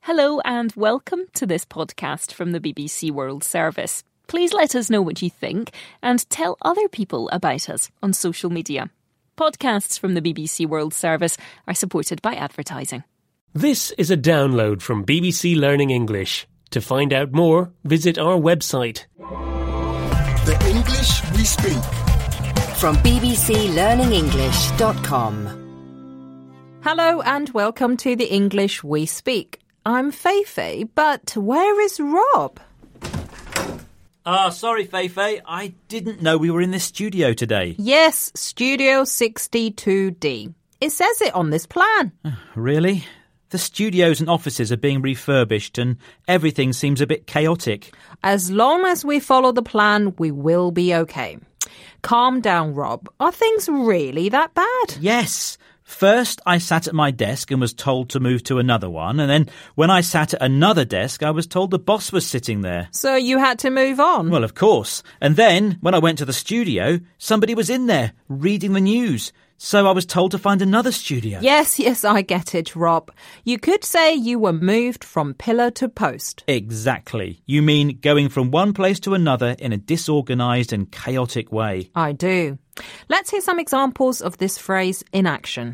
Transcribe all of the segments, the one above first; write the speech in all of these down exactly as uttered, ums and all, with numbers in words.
Hello and welcome to this podcast from the B B C World Service. Please let us know what you think and tell other people about us on social media. Podcasts from the B B C World Service are supported by advertising. This is a download from B B C Learning English. To find out more, visit our website. The English we speak. From b b c learning english dot com. Hello and welcome to the English we speak. I'm Feifei, but where is Rob? Ah, uh, sorry, Feifei. I didn't know we were in this studio today. Yes, Studio sixty-two D. It says it on this plan. Really? The studios and offices are being refurbished and everything seems a bit chaotic. As long as we follow the plan, we will be okay. Calm down, Rob. Are things really that bad? Yes. First, I sat at my desk and was told to move to another one. And then when I sat at another desk, I was told the boss was sitting there. So you had to move on? Well, of course. And then when I went to the studio, somebody was in there reading the news. So I was told to find another studio. Yes, yes, I get it, Rob. You could say you were moved from pillar to post. Exactly. You mean going from one place to another in a disorganised and chaotic way. I do. Let's hear some examples of this phrase in action.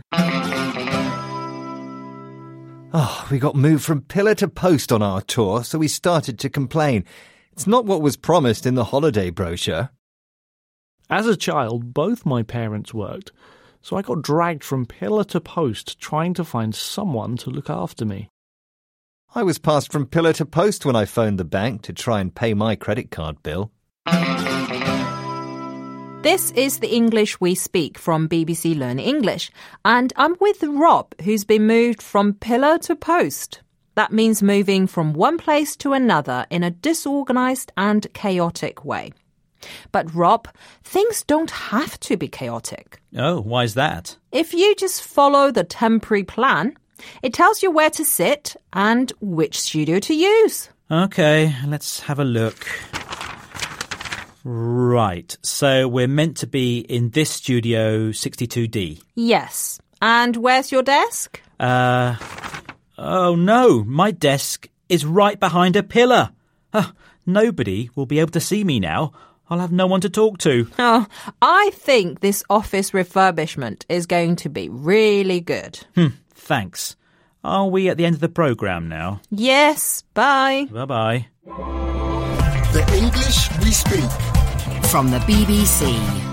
Oh, we got moved from pillar to post on our tour, so we started to complain. It's not what was promised in the holiday brochure. As a child, both my parents worked, so I got dragged from pillar to post trying to find someone to look after me. I was passed from pillar to post when I phoned the bank to try and pay my credit card bill. This is the English we speak from B B C Learn English, and I'm with Rob, who's been moved from pillar to post. That means moving from one place to another in a disorganised and chaotic way. But Rob, things don't have to be chaotic. Oh, why is that? If you just follow the temporary plan, it tells you where to sit and which studio to use. OK, let's have a look. Right, so we're meant to be in this studio sixty-two D. Yes. And where's your desk? Uh, oh no, my desk is right behind a pillar. Uh, nobody will be able to see me now. I'll have no one to talk to. Oh, I think this office refurbishment is going to be really good. Hmm, thanks. Are we at the end of the programme now? Yes, bye. Bye-bye. The English we speak. From the B B C.